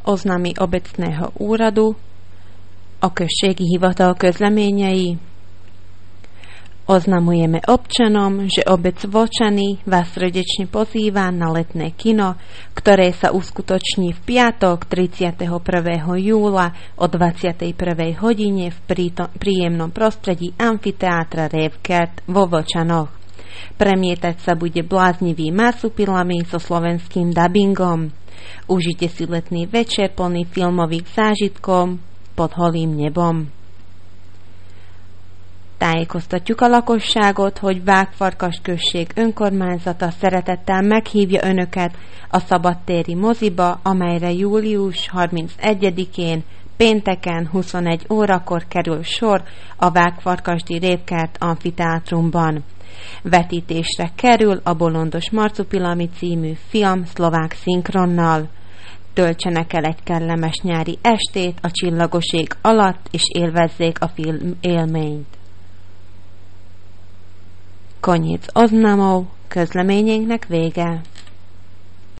oznámy obecného úradu, a községi hivatal közleményei. Oznamujeme občanom, že obec Vlčany vás srdečne pozýva na letné kino, ktoré sa uskutoční v piatok 31. júla o 21. hodine v príjemnom prostredí amfiteátra Revkert vo Vlčanoch. Premietať sa bude bláznivý marsupilami so slovenským dabingom. Užite si letný večer plný filmových zážitkov pod holým nebom. Tájékoztatjuk a lakosságot, hogy Vágfarkas község önkormányzata szeretettel meghívja önöket a szabadtéri moziba, amelyre július 31-én pénteken 21 órakor kerül sor a Vágfarkasdi Revkert amfiteátrumban. Vetítésre kerül a Bolondos Marsupilami című film szlovák szinkronnal. Töltsenek el egy kellemes nyári estét a csillagos ég alatt, és élvezzék a film élményt. Koniec oznamov, közleményénknek vége.